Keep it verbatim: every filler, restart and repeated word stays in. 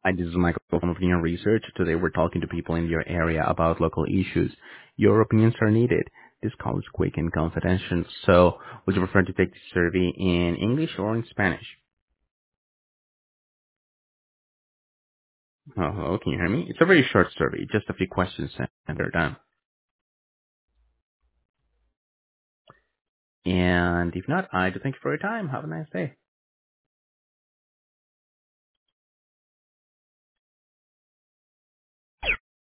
Hi, this is Michael from Opinion Research. Today we're talking to people in your area about local issues. Your opinions are needed. This call is quick and confidential, so would you prefer to take the survey in English or in Spanish? Oh, hello, can you hear me? It's a very short survey, just a few questions and they're done. And if not, I do thank you for your time. Have a nice day.